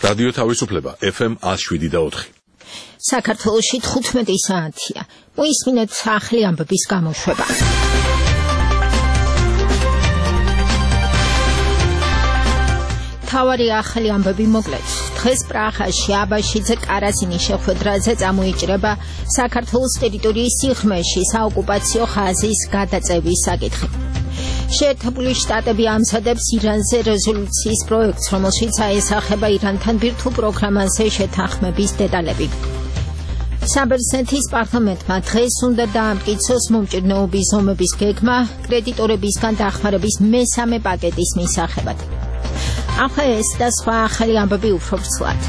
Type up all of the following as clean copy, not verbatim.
რადიო თავისუფლება FM 107.4. საქართველოში 15 საათია. მოისმინეთ ახალი ამბების გამოშვება. თავარი ახალი ამბები მოკლედ. დღეს პრაღაში აბაშიძე კარასინის შეხვედრაზე წამოიჭრება საქართველოს ტერიტორიის სიღრმეში საოკუპაციო ხაზის გადაწევის საკითხი. შეერთებული შტატები ამზადებს ირანზე რეზოლუციის პროექტს, რომელშიც აესახება ირანთან ბირთვულ პროგრამაზე შეთანხმების დეტალები. საბერძნეთის პარლამენტმა დღეს უნდა დაამტკიცოს მომჭირნეობის ზომების გეგმა კრედიტორებისგან დახმარების მესამე პაკეტის მისაღებად. ახლა ეს და სხვა ახალი ამბები უფრო ვრცლად.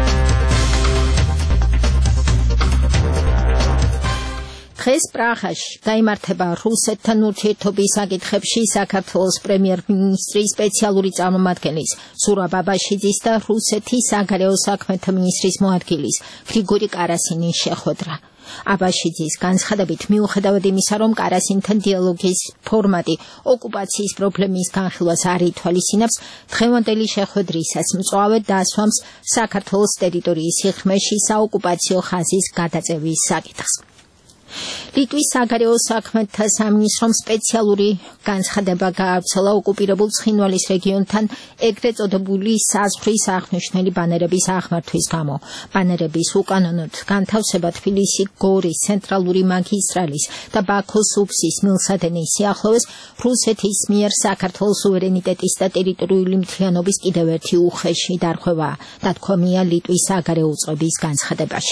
დღეს პრაღაში გაიმართება რუსეთთან ურთიერთობის საკითხებში საქართველოს პრემიერ-მინისტრის სპეციალური წარმომადგენლის ზურაბ აბაშიძის და რუსეთის საგარეო საქმეთა მინისტრის მოადგილის გრიგორი კარასინის შეხვედრა. აბაშიძის განცხადებით, მიუხედავად იმისა, რომ კარასინთან დიალოგის ფორმატი ოკუპაციის პრობლემის განხილვას არ ითვალისწინებს, დღევანდელი შეხვედრისას მწვავედ დასვამს საქართველოს ტერიტორიის სიღრმეში საოკუპაციო ხაზის გადაწევის საკითხს. ლიტვის საგარეო საქმეთა სამინისტრომ სპეციალური განცხადება გაავრცელა ოკუპირებულ ცხინვალის რეგიონთან ეგრეთ წოდებული საზღვრის აღნიშნული ბანერების აღმართვის გამო. ბანერების უკანონოდ განთავსება თბილისი-გორის ცენტრალური მაგისტრალის და ბაქოს უბსის მილსადენის სიახლოვეს რუსეთის მიერ საქართველოს სუვერენიტეტის და ტერიტორიული მთლიანობის კიდევ ერთი უხეში დარღვევაა, დათქვამია ლიტვის საგარეო უწყების განცხადებაში.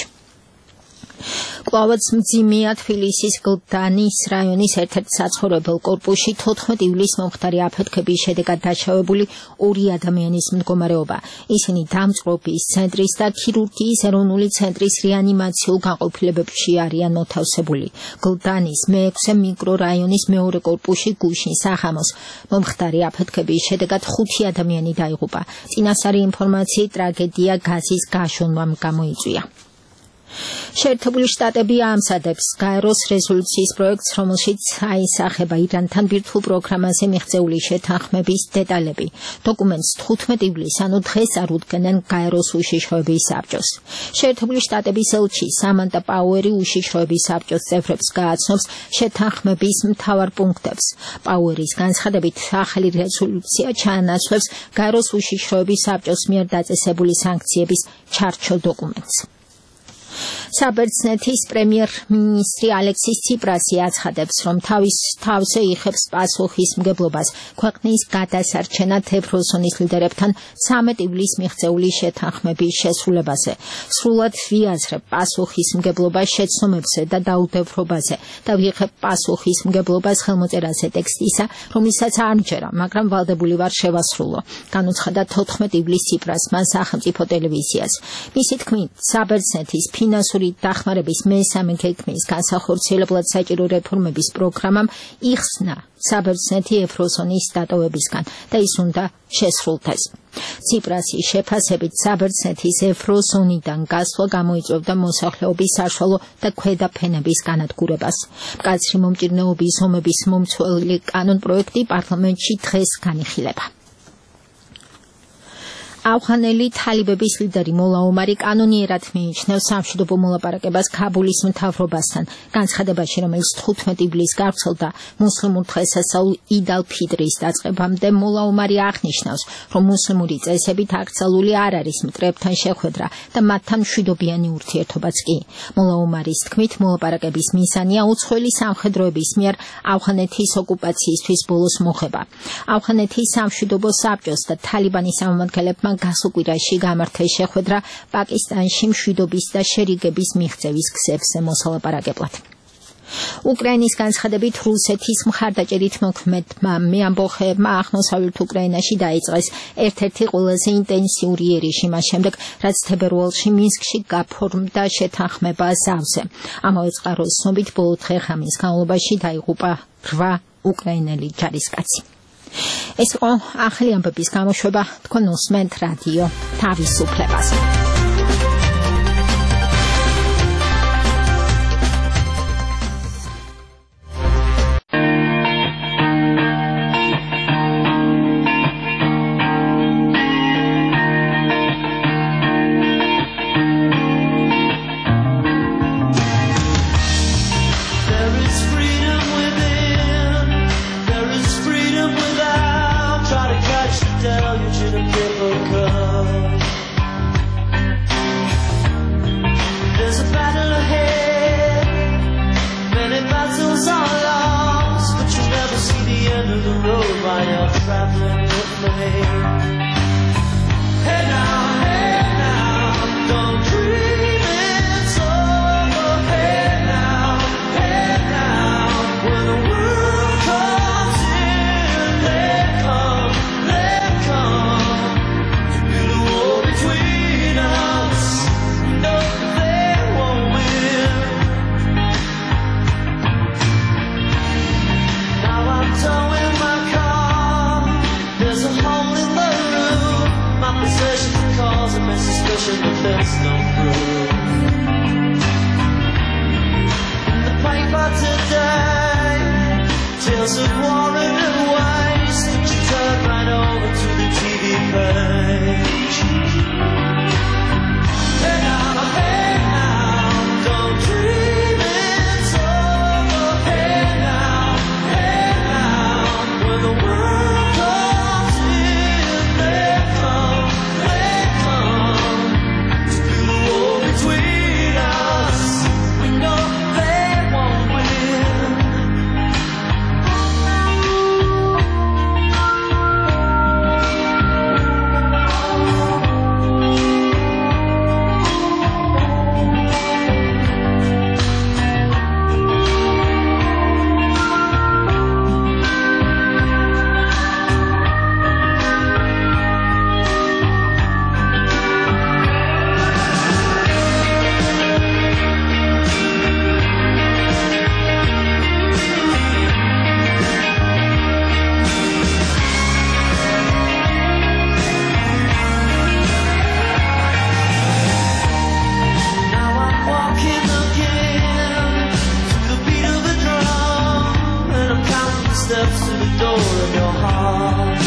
კვლავაც მძიმეა თბილისის გლდანის რაიონის ერთ-ერთ საცხოვრებელ კორპუსში 14 ივლისს მომხდარი აფეთქების შედეგად დაშავებული 2 ადამიანის მდგომარეობა. ისინი დამწყრობის ცენტრის და ქირურგიის ეროვნული ცენტრის რეანიმაციულ განყოფილებებში არიან მოთავსებული. გლდანის მე-6 მიკრორაიონის მეორე კორპუსში გუშინ სახამოს მომხდარი აფეთქების შედეგად 5 ადამიანი დაიღუპა. წინასწარი ინფორმაციით ტრაგედია გაზის გაშონვამ გამოიწვია. შეერთებული შტატები ამზადებს გაეროს რეზოლუციის პროექტს, რომელშიც აისახება ირანთან ბირთვულ პროგრამაზე მიღწეული შეთანხმების დეტალები. დოკუმენტს 15 ივლისს, ანუ დღეს წარუდგენენ გაეროს უშიშროების საბჭოს. შეერთებული შტატების ელჩი სამანტა პაუერი უშიშროების საბჭოს წევრებს გააცნობს შეთანხმების მთავარ პუნქტებს. პაუერის განცხადებით, ახალი რეზოლუცია ჩაანაცვლებს გაეროს უშიშროების საბჭოს მიერ დაწესებული სანქციების ჩარჩო დოკუმენტს. საბერძნეთის პრემიერ-მინისტრი ალექსის ციპრასი აცხადებს, რომ თავზე იღებს პასუხისმგებლობას ქვეყნის გადასარჩენად ევროზონის ლიდერებთან 13 ივლისს მიღწეული შეთანხმების შესრულებაზე. სრულად ვიაზრებ პასუხისმგებლობას შეცდომებზე და დაუდევრობაზე და ვიღებ პასუხისმგებლობას ხელმოწერაზე ტექსტისა, რომელსაც არ მჯერა, მაგრამ ვალდებული ვარ შევასრულო, განუცხადა 14 ივლისს ციპრასმა სახელმწიფო ტელევიზიას. მისი თქმით, საბერძნეთის ფინანსური დახმარების მესამე გეგმის განსახორციელებლად საჭირო რეფორმების პროგრამამ იხსნა საბერძნეთი ევროზონის დატოვებისგან და ის უნდა შესრულდეს. ციპრასის შეფასებით საბერძნეთის ევროზონიდან გასვლა გამოიწვევდა მოსახლეობის საშუალო და ქვედა ფენების განადგურებას. მკაცრი მომჭირნეობის ზომების მომცველი კანონპროექტი პარლამენტში დღეს განიხილება. ავღანელი თალიბების ლიდერი მოლა ომარი კანონიერად მიიჩნევს სამშვიდობო მოლაპარაკებას ქაბულის მთავრობასთან. განცხადებაში, რომელიც 15 ივლისს გავრცელდა მუსლიმურ დღესასწაულ იდ-ალ-ფიტრის დაწყებამდე, მოლა ომარი აღნიშნავს, რომ მუსლიმური წესებით აკრძალული არ არის მტრებთან შეხვედრა და მათთან მშვიდობიანი ურთიერთობაც კი. მოლა ომარის თქმით, მოლაპარაკების მიზანია უცხოელი სამხედროების მიერ ავღანეთის ოკუპაციისთვის ბოლოს მოხება. ავღანეთის სამშვიდობო საბჭოს და თალიბანის წარმომადგენლებმა გასულ კვირაში გამართეს შეხვედრა პაკისტანში მშვიდობის და შერიგების მიღწევის გზებზე მოსალაპარაკებლად. უკრაინის განცხადებით, რუსეთის მხარდაჭერით მოქმედმა მეამბოხეებმა აღმოსავლეთ უკრაინაში დაიწყეს ერთ-ერთი ყველაზე ინტენსიური ერიში მას შემდეგ, რაც თებერვალში მინსკში გაფორმდა შეთანხმება ზავზე. ამავე წყაროს ცნობით, ბოლო დღე-ღამის განმავლობაში დაიღუპა 8 უკრაინელი ჯარისკაცი. ეს იყო ახალი ამბების გამოშვება. თქვენ უსმენთ რადიო თავისუფლებას. flame. Hey now, don't dream it's over. Hey now, when the world comes in, let come to build a wall between us. No, they won't win. Now I'm towing my car. There's a hole in the roof. My possessions are causing me suspicion, but there's no proof. In the paper today, tales of war and waste. But you turn right over to the TV page. Hey now, don't dream it's over. Hey now, when the world comes in, they come to build a wall between us. We know they won't win. Now I'm walking again to the beat of a drum, and I'm counting the steps to the door of your heart.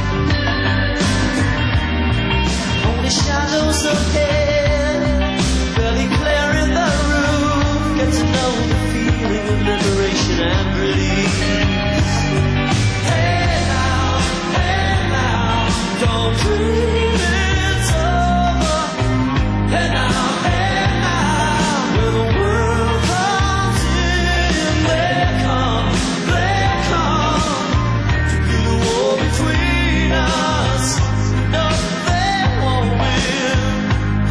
Only shadows ahead, barely clearing the room. Get to know the feeling of liberation and release. Hey now, don't dream it's over. Hey now, when the world comes in, they come to build a wall between us. No, they won't win.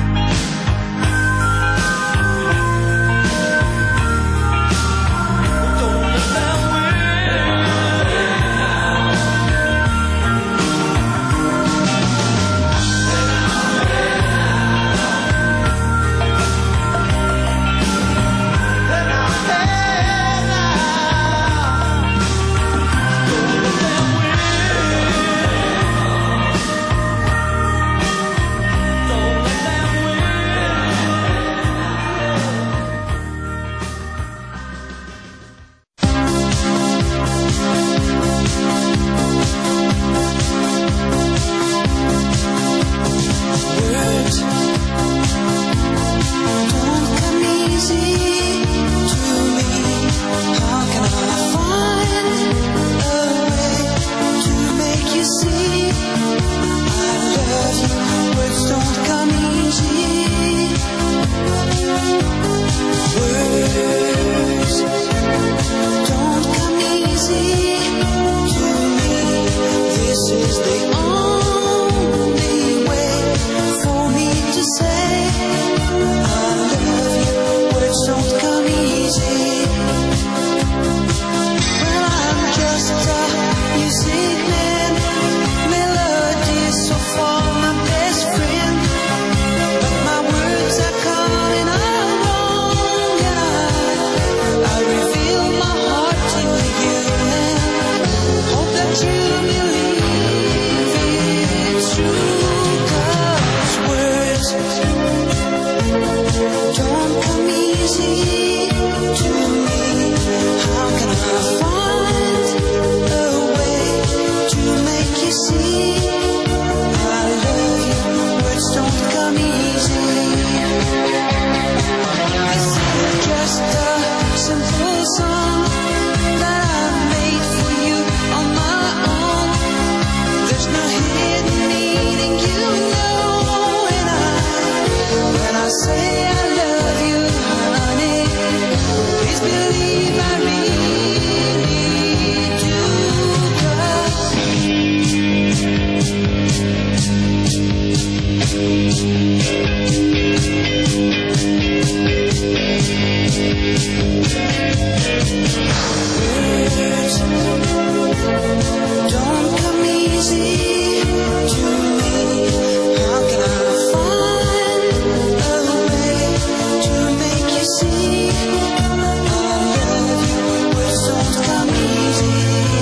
Don't come easy to me. How can I find a way to make you see I love you? Words don't come easy.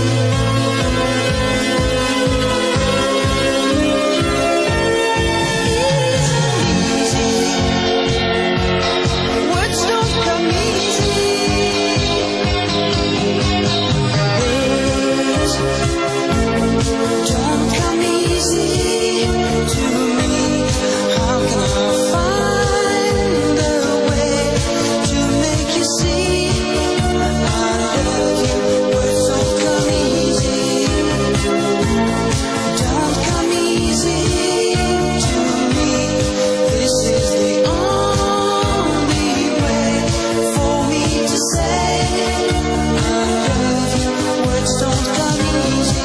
Words don't come easy. Words don't come easy to me. How can I find a way to make you see I love you? Words don't come easy. Don't come easy to me. This is the only way for me to say I love you. Words don't come easy.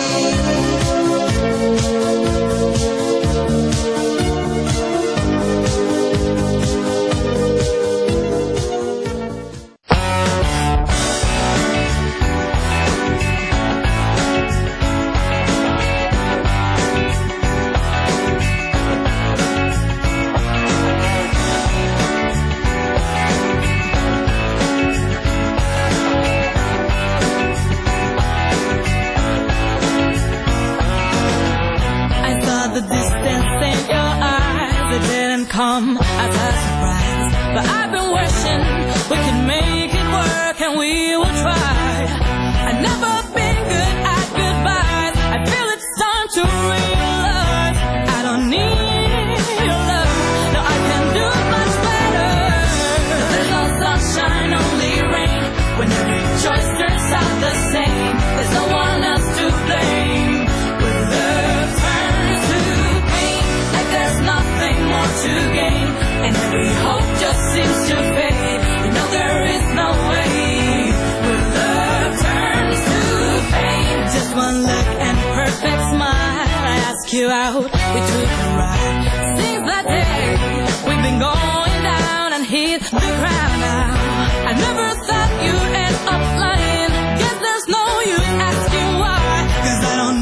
I saw the distance in your eyes. It didn't come as a surprise, but I've been wishing we could make it work, and we will try. I've never been good at goodbyes. I feel it's time to realize I don't need your love. No, I can do much better. There's no sunshine, only rain. When every choice turns out the same, there's no one else to blame. When love turns to pain, like there's nothing more to gain, and every hope just seems to fade. You know there is no way. When love turns to pain, just one look and perfect smile. I ask you out, we took a ride. Since that day, we've been going down and hit the ground now. I never thought you'd end up lying. Guess there's no use asking why, 'cause I don't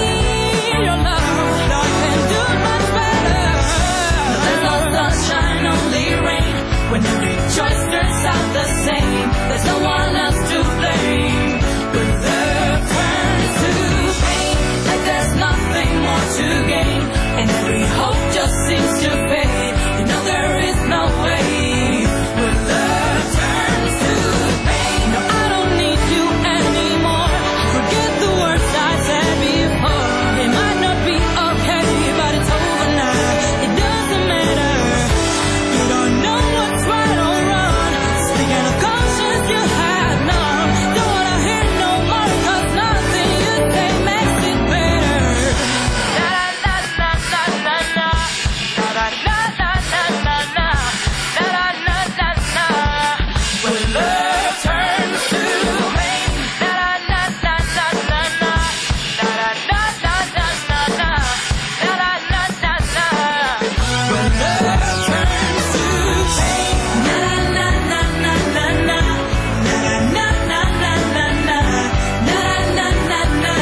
need your love. No, I can do much better. No, there's no sunshine, only rain. When every choice turns out the same, there's no one else to blame. When love turns to pain, like there's nothing more to gain, and every hope just seems to fade. You know there is no way. When love turns to pain, no, I don't need you anymore. Forget the words I said before. It might not be okay, but it's over now. It doesn't matter. You don't know what's right or wrong. Speaking of conscience, you have none. Don't wanna hear no more, 'cause nothing you say makes it better. Na na na na na na na na na na na na na na na na. When love turns to pain, na na na na na na na na na na na na na na na na. When love turns to pain, na na na na na na na na na na na na na na na na.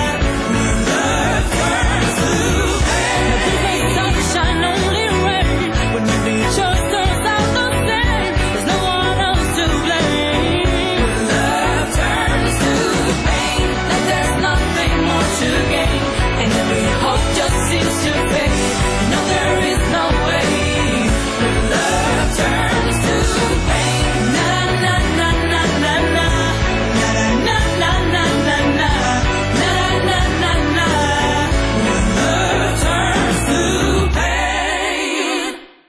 When love turns to pain, there's no sunshine, only rain. When every choice turns out the same, there's no one else to blame. When love turns to pain, like there's nothing more to gain, and every hope just seems to fade. You know there is no way. When love turns to pain, na na na na na na na na na na na na na na na na. When love turns to pain.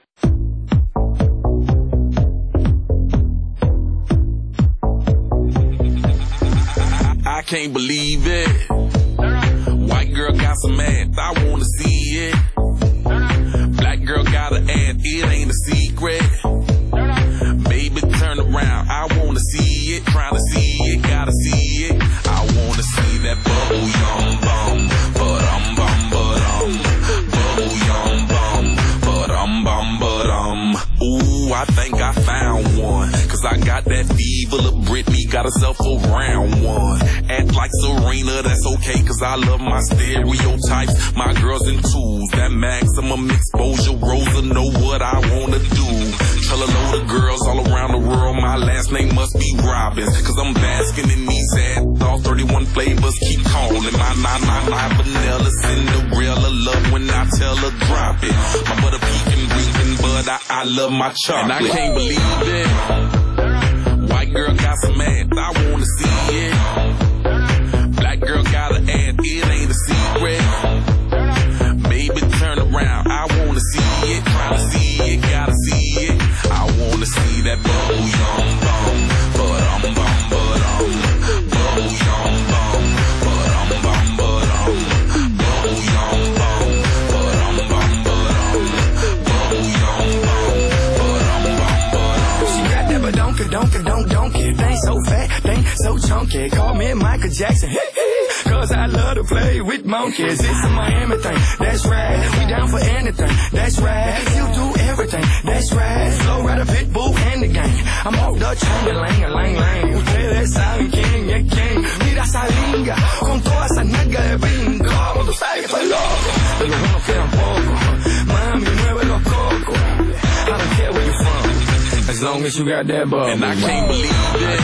I can't believe it. White girl got some ass, I wanna see it. Black girl got an ass, it ain't a secret. Baby, turn around, I wanna see it. Trying to see it, gotta see it. I wanna see that bubble yum bum, but bum, bubble yum bum, but bum. Ooh, I think I found one, 'cause I got that fever. Little Britney got herself a round one. Act like Serena no-brainer, that's okay, cause I love my stereotypes. My girls in twos, that maximum exposure. Rosa know what I wanna do. Tell a load of girls all around the world my last name must be Robbins, cause I'm basking in these ads. All 31 flavors keep calling. My vanilla Cinderella love when I tell her drop it. My butter pecan breathing, but I love my chocolate. And I can't believe it. White girl got some ass, I wanna see it. Black girl got an ad, it ain't a secret. Baby, turn around, I wanna see it. Tryna see it, gotta see it. I wanna see that bubble yum bum, but bum, bubble yum bum, but bum, bubble yum bum, but bum, bubble yum bum, but She got that donkey, thing so fat, thing so chunky. Call me Michael Jackson, cause I love to play with monkeys. It's a Miami thing, that's right. We down for anything, that's right. You do everything, that's right. Flow Rider, Pitbull, and the gang. I'm off the chain, lang. Ustedes saben quién es quién. Mira esa linga, con toda esa nalga de brinco. Tú sabes que soy loco, de los buenos quedan pocos. Mami, mueve los cocos. I don't care where you're from, as long as you got that bubble. and I can't believe it.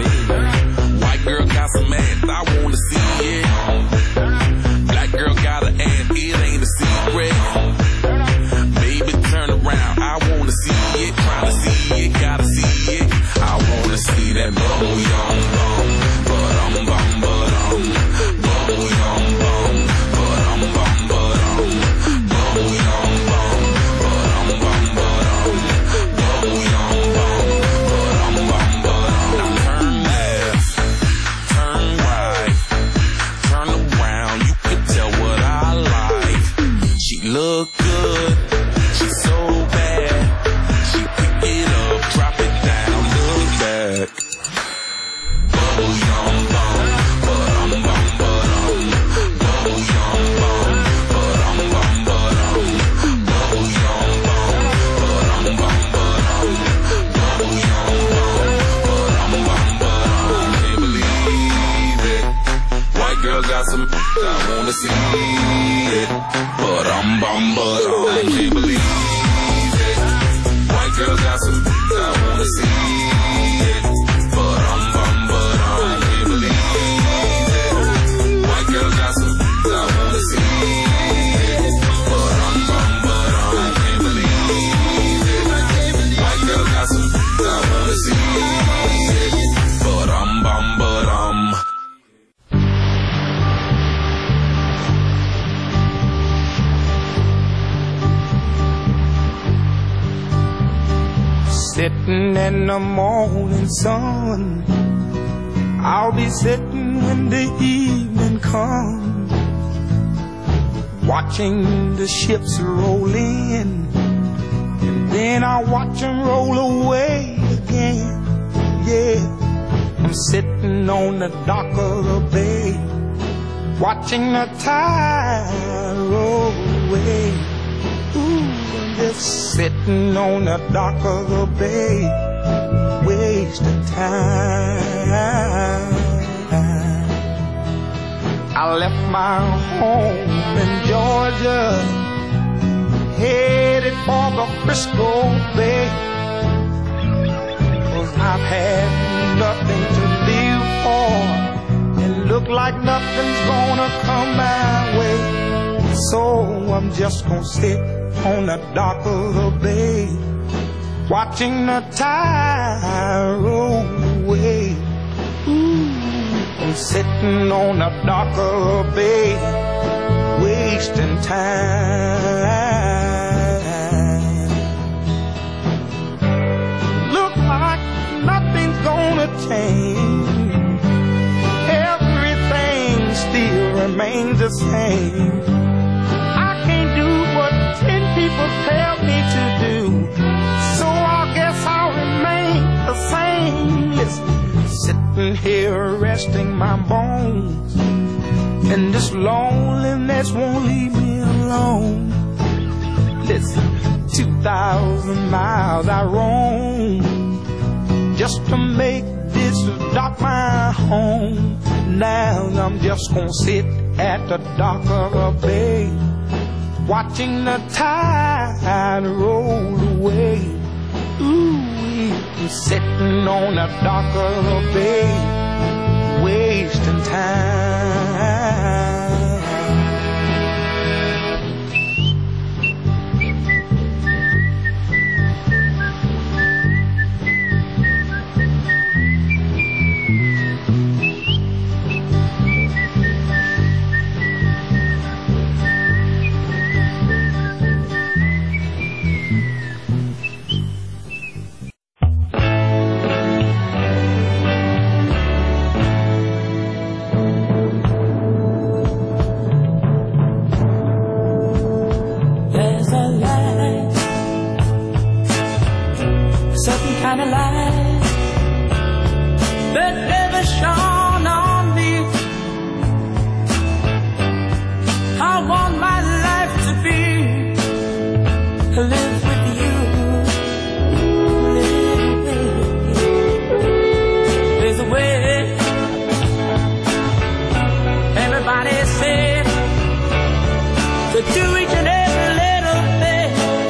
White girl got some ass, I wanna see it. Black girl got an ad, it ain't a secret. Baby, turn around, I wanna see it. Tryna see it, gotta see it. I wanna see that bubble yum bum, but bum, bubble yum bum, but bum, bubble yum bum, but bum, bubble yum bum, but Now turn left, turn right, turn around, you can tell what I like. She look good, she's so bad. She pick it up, drop it down, look back. Bubble yum bum, but bum, bubble yum bum, but bum, bubble yum bum, but bum, bubble yum bum, can't believe it. White girl got some, I wanna see it, but can't believe it. White girl got some, I wanna see it, but can't believe it. White girl got some, I wanna see it, but can't believe it. White girl got some, I wanna see it, but Sitting in the morning sun, I'll be sitting when the evening comes, watching the ships roll in, and then I'll watch them roll away again. Yeah, I'm sitting on the dock of the bay, watching the tide roll away. Ooh, I'm just sitting on the dock of the bay, wasting time. I left my home in Georgia, headed for the Frisco Bay, 'cause I've had nothing to live for, and look like nothing's gonna come my way. So I'm just gonna sit on the dock of the bay, watching the tide roll away. Ooh, I'm sitting on the dock of the bay, wasting time. Look like nothing's gonna change, everything still remains the same. I can't do what 10 people tell me to do, so I guess I'll remain the same. Listen, sitting here resting my bones, and this loneliness won't leave me alone. Listen, 2,000 miles I roam just to make this it's dark my home. Now I'm just gonna sit at the dock of a bay, watching the tide roll away. Ooh, I'm sitting on the dock of a bay, wasting time. Kind of light that never shone on me. I want my life to be live with you, live with you. There's a way everybody said to do each and every little thing.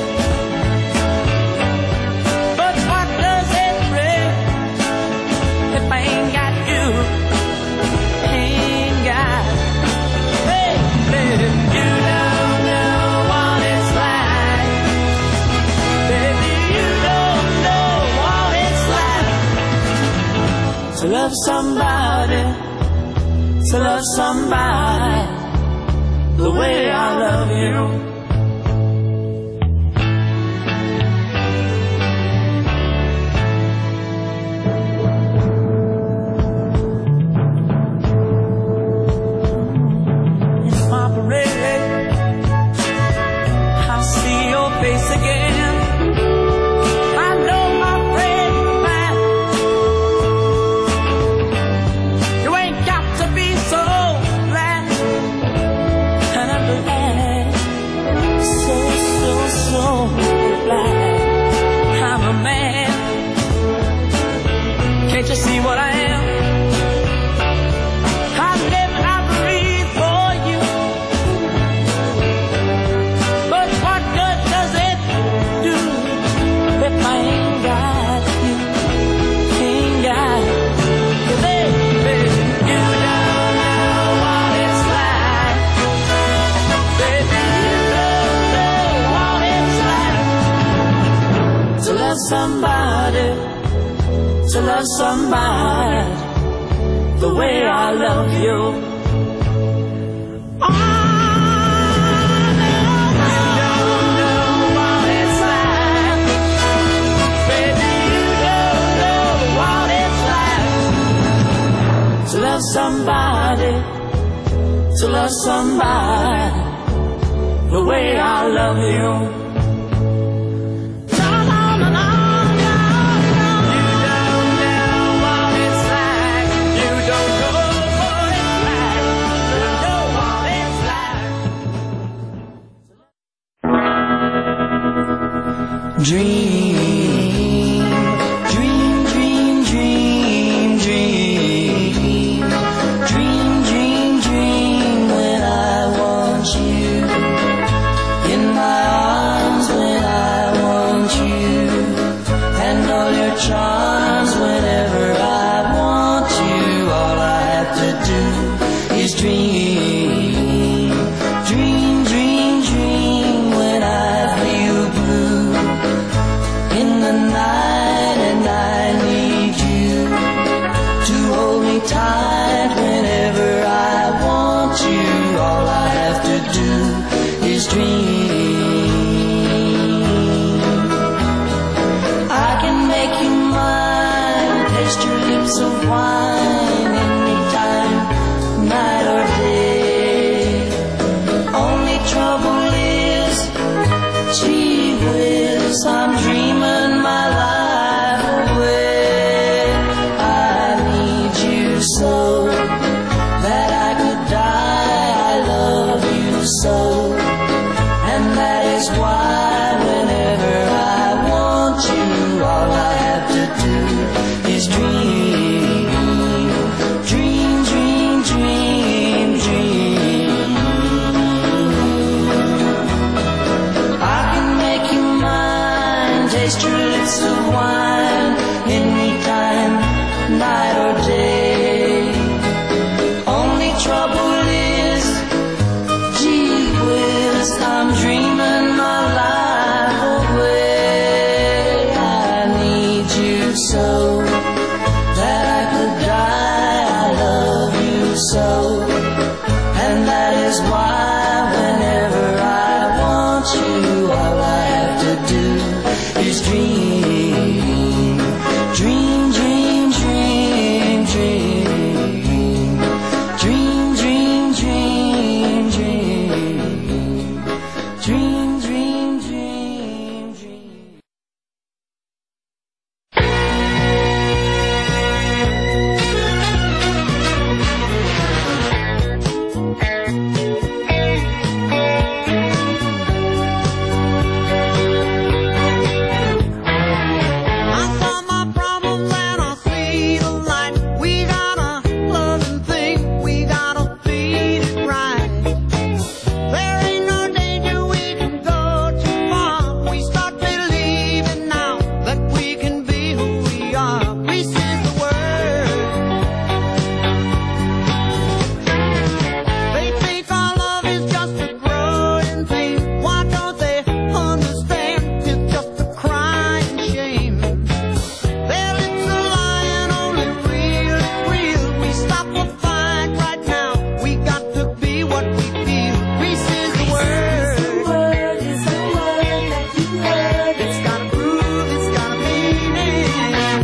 To love somebody, to love somebody the way I love you. In my parade, I see your face again. I know my friend man. You ain't got to be so glad and I'm glad, so glad I'm a man. Can't you see what I am? I live and I breathe for you. But what good does it do if I ain't got you? Ain't got you, baby. You don't know what it's like, baby. You don't know what it's like to love somebody, to love somebody the way I love you. Oh, you don't know what it's like, baby. You don't know what it's like to love somebody, to love somebody the way I love you. Dream, dream, dream, dream, dream. Dream, dream, dream when I want you in my arms, when I want you, and all your charms whenever I want you. All I have to do is dream, dream, dream, dream when I feel blue in the night and I need you to hold me tight whenever I want you. All I have to do is dream. I can make you mine, taste your lips of wine anytime, night or day. so. And that is why whenever I want you, all I have to do is dream, dream, dream, dream, dream, dream, dream, dream, dream, dream, dream, dream, dream. I saw my problems and I see the light. We gotta love and think, we gotta feed it right. There ain't no danger, we can go too far. We start believing now that we can be who we are. Peace is the word. They think our love is just a growing pain. Why don't they understand? It's just a crying shame. Their lips are lying, only real is real. We stop the fight right now. We got to be what we feel. Peace is the word. It's got a groove, it's got a meaning.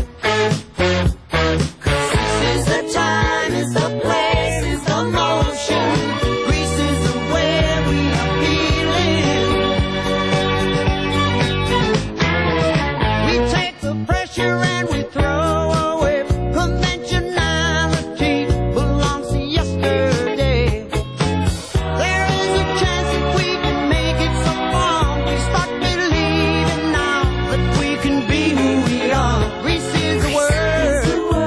This is the time, it's the place, it's the motion. Greece is the way we are feeling. We take the pressure and we throw away. Conventionality belongs to yesterday. There is a chance that we can make it so far. We start believing now that we can be who we are. Greece is the word.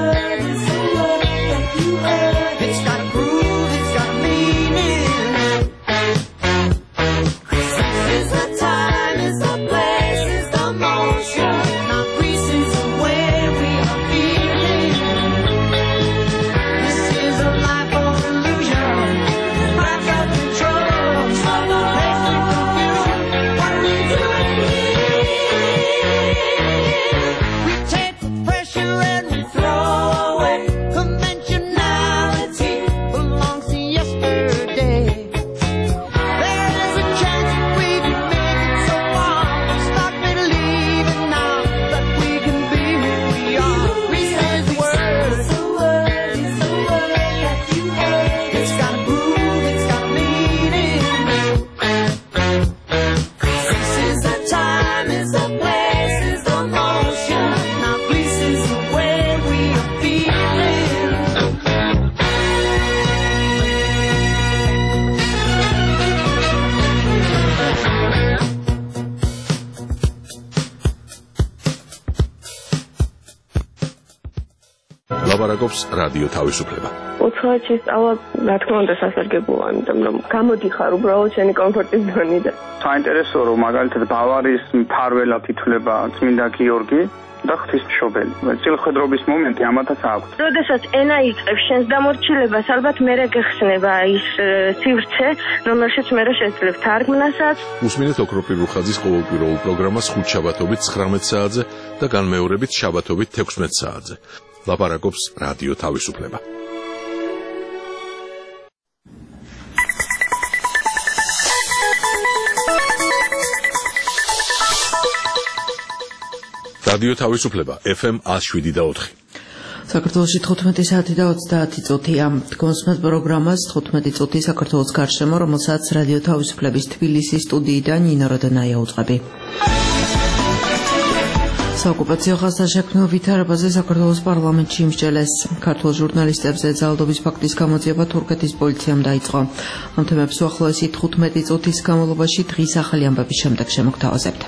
It's got a groove, it's got a meaning. This is the time, it's the place, it's the motion. Now Greece is the way we are feeling. This is a life of illusion. Life of control. Makes it confusion. What we do. We take the pressure and we throw away. Conventionality belongs to yesterday. There is a chance that we can make it so far. We start believing now that we can be who we are. Greece is the word. It's got a groove, it's got a meaning. This is the time, it's the place, it's the motion. Now Greece is the way we are feeling. ლაპარაკობს რადიო თავისუფლება. უცხოეთში სწავლა, რა თქმა უნდა, სასარგებლოა, იმიტომ რომ გამოდიხარ უბრალოდ შენი კომფორტის ზონიდან. საინტერესო რომ მაგალითად ბავარიის მფარველად ითვლება წმინდა გიორგი და ღვთისმშობელი. წილხვედრობის მომენტი ამათაც აქვს. როდესაც ენა იწყებს შენს დამორჩილებას, ალბათ მერე გეხსნება ის სივრცე, რომელშიც მერე შეძლებ თარგმნასაც. უსმინეთ ოქროპირ რუხაძის ყოველკვირეულ პროგრამას ხუთშაბათობით 19 საათზე და განმეორებით შაბათობით 16 საათზე. ლაპარაკობს რადიო თავისუფლება. რადიო თავისუფლება FM 107.4. საქართველოში 15 საათი და 30 წუთია. გონსმათ პროგრამას 15 წუთი საქართველოს გარშემო, რომელსაც რადიო თავისუფლების თბილისის სტუდიიდან ნინო როდონაია უწყები. საოკუპაციო ხაზთაშექმნილ ვითარებაზე საქართველოს პარლამენტში იმსჯელეს. ქართულ ჟურნალისტებზე ძალადობის ფაქტის გამოძიება თურქეთის პოლიციამ დაიწყო. ამ თემებს უახლოესი 15 წუთის განმავლობაში დღის ახალი ამბების შემდეგ შემოგთავაზებთ.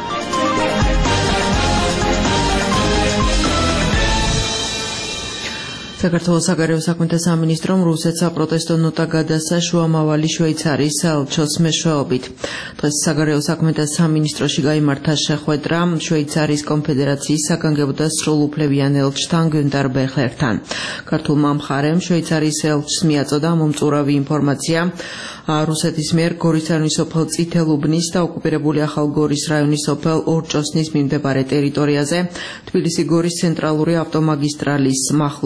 საქართველოს საგარეო საქმეთა სამინისტრომ რუსეთს საპროტესტო ნოტა გადასცა შუამავალი შვეიცარიის საელჩოს მეშვეობით. დღეს საგარეო საქმეთა სამინისტროში გაიმართა შეხვედრა შვეიცარიის კონფედერაციის საგანგებო და სრულუფლებიან ელჩთან გუნტარ ბეხერთან. ქართულმა მხარემ შვეიცარიის ელჩს მიაწოდა მომწურავი ინფორმაცია რუსეთის მიერ გორის რაიონის სოფელ წითელუბნის და ოკუპირებული ახალ გორის რაიონის სოფელ ორჭოსნის მიმდებარე ტერიტორიაზე თბილისი-გორის ცენტრალური ავტომაგისტრალის მახლობლად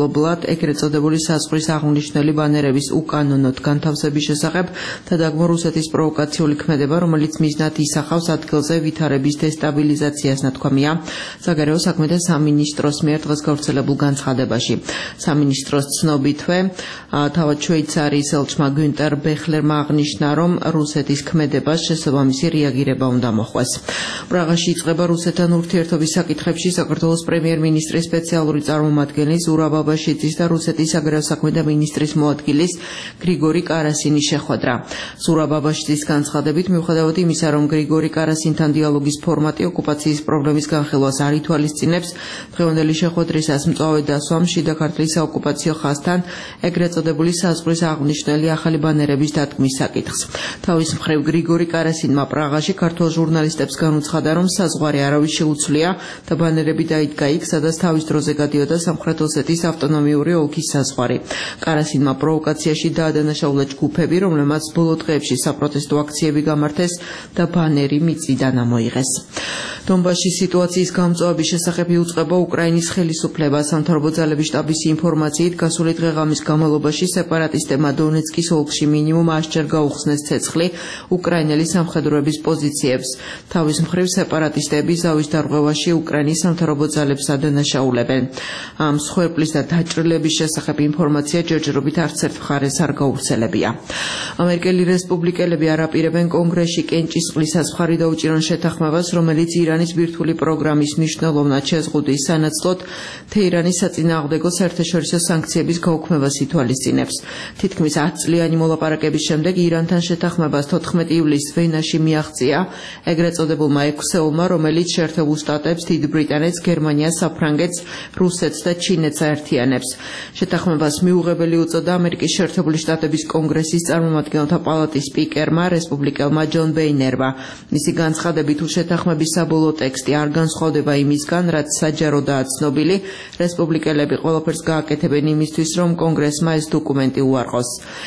ეგრეთ წოდებული საზღვრის აღნიშნული ბანერების უკანონოდ განთავსების შესახებ და დაგმო რუსეთის პროვოკაციული ქმედება, რომელიც მიზნად ისახავს ადგილზე ვითარების დესტაბილიზაციას, ნათქვამია საგარეო საქმეთა სამინისტროს მიერ დღეს გავრცელებულ განცხადებაში. სამინისტროს ცნობითვე, თავად შვეიცარიის ელჩმა გუნტერ ბეხლერმა აღნიშნა, რომ რუსეთის ქმედებას შესაბამისი რეაგირება უნდა მოხდეს. პრაღაში იწყება რუსეთთან ურთიერთობის საკითხებში საქართველოს პრემიერ-მინისტრის სპეციალური წარმომადგენლის ზურაბ ბაბაშიძის და რუსეთის საგარეო საქმეთა მინისტრის მოადგილის გრიგორი კარასინის შეხვედრა. ზურაბ ბაბაშიძის განცხადებით, მიუხედავად იმისა, რომ გრიგორი კარასინთან დიალოგის ფორმატი ოკუპაციის პრობლემის განხილვას არ ითვალისწინებს, დღევანდელი შეხვედრისას მწვავე დასვამ შიდა ქართლის საოკუპაციო ხაზთან ეგრეთ წოდებული საზღვრის აღნიშნული ახალი ბანერების დადგმის საკითხს. თავის მხრივ გრიგორი კარასინმა პრაღაში ქართულ ჟურნალისტებს განუცხადა, რომ საზღვარი არავის შეუცვლია და ბანერები დაიდგა იქ, სადაც თავის დროზე გადიოდა სამხრეთ ოსეთის ავტონომიური ოლქის საზღვარი. კარასინმა პროვოკაციაში დაადანაშაულა ჯგუფები, რომლებმაც ბოლო დღეებში საპროტესტო აქციები გამართეს და ბანერი მიწიდან ამოიღეს. დონბასის სიტუაციის გამწვავების შესახებ იუწყება უკრაინის ხელისუფლება. სამთავრობო ძალების შტაბის ინფორმაციით, გასული დღეღამის განმავლობაში სეპარატისტებმა დონეცკის ოლქში მინიმუმ 100 ჯერ გაუხსნეს ცეცხლი უკრაინელი სამხედროების პოზიციებს. თავის მხრივ სეპარატისტები ზავის დარღვევაში უკრაინის სამთავრობო ძალებს ადანაშაულებენ. ამ მსხვერპლის და დაჭრილების შესახებ ინფორმაცია ჯერჯერობით არც ერთ მხარეს არ გავრცელებია. ამერიკელი რესპუბლიკელები არ აპირებენ კონგრესში კენჭისყრის საზღვარი დაუჭირონ შეთანხმებას, რომელიც ირანის ბირთვული პროგრამის მნიშვნელოვნად შეზღუდვის სანაცვლოდ თეირანის საწინააღმდეგო საერთაშორისო სანქციების გაუქმებას ითვალისწინებს. თითქმის 10 წლიანი მოლაპარაკების შემდეგ ირანთან შეთანხმებას 14 ივლისს ვენაში მიაღწია ეგრეთ წოდებულმა ექვსეულმა, რომელიც შეერთებულ შტატებს, დიდ ბრიტანეთს, გერმანიას, საფრანგეთს, რუსეთს და ჩინეთს აერთიანებს. შეთანხმებას მიუღებელი უწოდა ამერიკის შეერთებული შტატების კონგრესის წარმომადგენელთა პალატის სპიკერმა, რესპუბლიკელმა ჯონ ბეინერმა. მისი განცხადებით, თუ შეთანხმების საბოლოო ტექსტი არ განსხვავდება იმისგან, რაც საჯაროდაა ცნობილი, რესპუბლიკელები ყველაფერს გააკეთებენ იმისთვის, რომ კონგრესმა ეს დოკუმენტი უარყოს.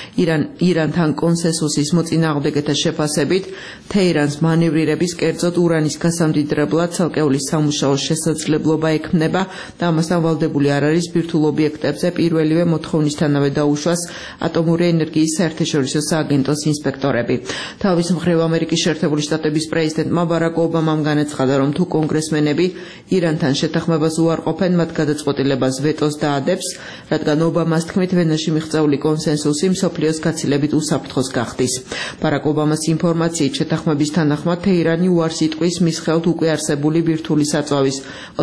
ირანთან კონსენსუსის მოწინააღმდეგეთა შეფასებით, თეირანს მანევრირების, კერძოდ ურანის გასამდიდრებლად ცალკეული სამუშაო შესაძლებლობა ექმნება და ამასთან ვალდებული არ არის ბირთვულ ობიექტებზე პირველივე მოთხოვნისთანავე დაუშვას ატომური ენერგიის საერთაშორისო სააგენტოს ინსპექტორები. თავის მხრივ ამერიკის შეერთებული შტატების პრეზიდენტმა ბარაკ ობამამ განაცხადა, რომ თუ კონგრესმენები ირანთან შეთანხმებას უარყოფენ, მათ გადაწყვეტილებას ვეტოს დაადებს, რადგან ობამას თქმით ვენაში მიღწეული კონსენსუსი მსოფლიოს გაცილებით უსაფრთხოს გახდის. ბარაკ ობამას ინფორმაციით, შეთანხმების თანახმად თეირანი უარს იტყვის მის ხელთ უკვე არსებული ბირთვული საწვავის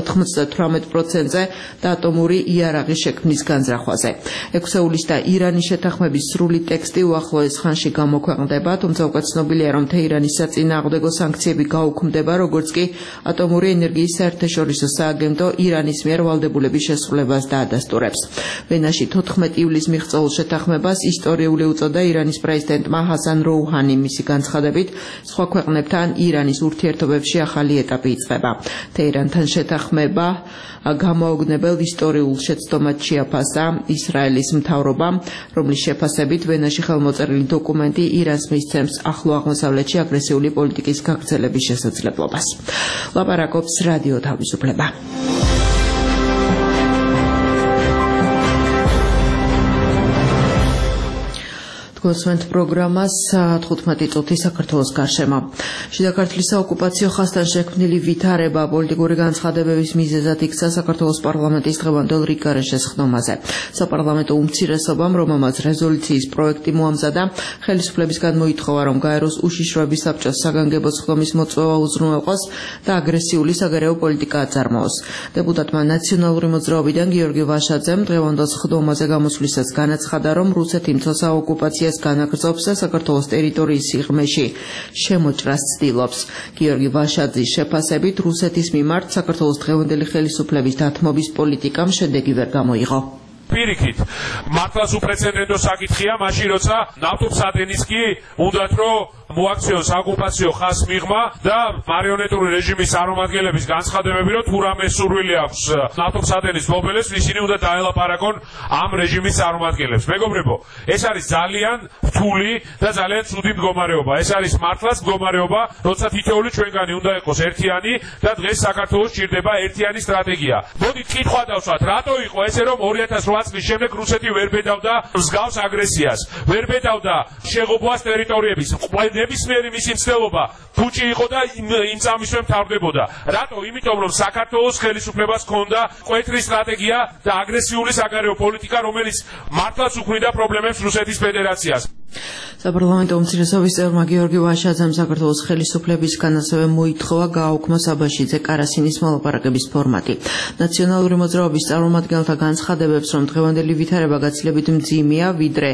98%-ზე და ატომური იარაღის შექმნის განზრახვაზე. ექვსეულის და ირანის შეთანხმების სრული ტექსტი უახლოეს ხანში გამოქვეყნდება, თუმცა უკვე ცნობილია, რომ თეირანის საწინააღმდეგო სანქციები გაუქმდება, როგორც კი ატომური ენერგიის საერთაშორისო სააგენტო ირანის მიერ ვალდებულების შესრულებას დაადასტურებს. ვენაში 14 ივლისს მიღწეულ შეთანხმებას ისტორიული უწოდა ირანის პრეზიდენტმა ჰასან როუჰანი. მისი განცხადებით, სხვა ქვეყნებთან ირანის ურთიერთობებში ახალი ეტაპი იწყება. თეირანთან შეთანხმება გამოაოგნებელ ისტორიულ შეცდომად შეაფასა ისრაელის მთავრობამ, რომლის შეფასებით ვენაში ხელმოწერილი დოკუმენტი ირანს მისცემს ახლო აღმოსავლეთში აგრესიული პოლიტიკის გაგრძელების შესაძლებლობას. ლაპარაკობს რადიო თავისუფლება. გოსვენთ პროგრამას 15 წუთი საქართველოს გარშემო. შიდა ქართლის საოკუპაციო ხაზთან შექმნილი ვითარება პოლიტიკური განცხადებების მიზეზად იქცა საქართველოს პარლამენტის დღევანდელ რიგგარეშეს ხდომაზე. საპარლამენტო უმცირესობამ, რომელმაც რეზოლუციის პროექტი მოამზადა, ხელისუფლებისგან მოითხოვა, რომ გაეროს უშიშროების საბჭოს საგანგებო ხდომის მოწვევა უზრუნველყოს და აგრესიული საგარეო პოლიტიკა აწარმოოს. დეპუტატმა ნაციონალური მოძრაობიდან გიორგი ვაშაძემ დღევანდელ ხდომაზე გამოსვლისას განაცხადა, რომ რუსეთი მცოცავ ოკუპაციას განაგრძობს და საქართველოს ტერიტორიის სიღრმეში შემოჭრას ცდილობს. გიორგი ვაშაძის შეფასებით, რუსეთის მიმართ საქართველოს დღევანდელი ხელისუფლების დათმობის პოლიტიკამ შედეგი ვერ გამოიღო. პირიქით, მართლაც უპრეცედენტო საკითხია, მაშინ როცა ნავთობსადენიც კი უნდათ რომ მოაქციონ საოკუპაციო ხაზს მიღმა და მარიონეტული რეჟიმის წარმომადგენლების განცხადებები, რომ თუ რამე სურვილი აქვს ნატო-მცადენის მობილეს, ისინი უნდა დაელაპარაკონ ამ რეჟიმის წარმომადგენლებს. მეგობრებო, ეს არის ძალიან რთული და ძალიან ცუდი მდგომარეობა. ეს არის მართლაც მდგომარეობა, როცა თითოეული ჩვენგანი უნდა იყოს ერთიანი და დღეს საქართველოს ჭირდება ერთიანი სტრატეგია. მოდით კითხვა დავსვათ, რატო იყო ესე, რომ 2008 წლის შემდეგ რუსეთი ვერ ბედავდა მსგავს აგრესიას, ვერ ბედავდა შეღობვას ტერიტორიების. ნებისმიერი მისი მცდელობა ფუჭი იყო და იმ წამისვე მთავრდებოდა. რატო? იმიტომ, რომ საქართველოს ხელისუფლებას ჰქონდა მკვეთრი სტრატეგია და აგრესიული საგარეო პოლიტიკა, რომელიც მართლაც უქმნიდა პრობლემებს რუსეთის ფედერაციას. საპარლამენტო უმცირესობის წევრმა გიორგი ვაშაძემ საქართველოს ხელისუფლებისგან ასევე მოითხოვა გააუქმა საბაშიძე კარასინის მოლაპარაკების ფორმატი. ნაციონალური მოძრაობის წარმომადგენელთა განცხადებებს, რომ დღევანდელი ვითარება გაცილებით მძიმეა, ვიდრე